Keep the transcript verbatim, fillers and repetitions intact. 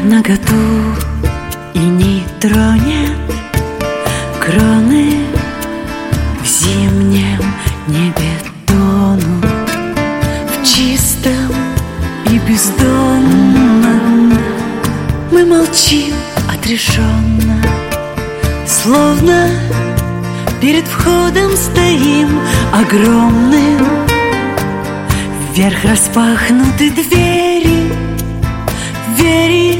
наготу и не тронет кроны в зимнем небе тонут в чистом и бездонном. Мы молчим отрешенно, словно перед входом стоим огромным. Вверх распахнуты двери, двери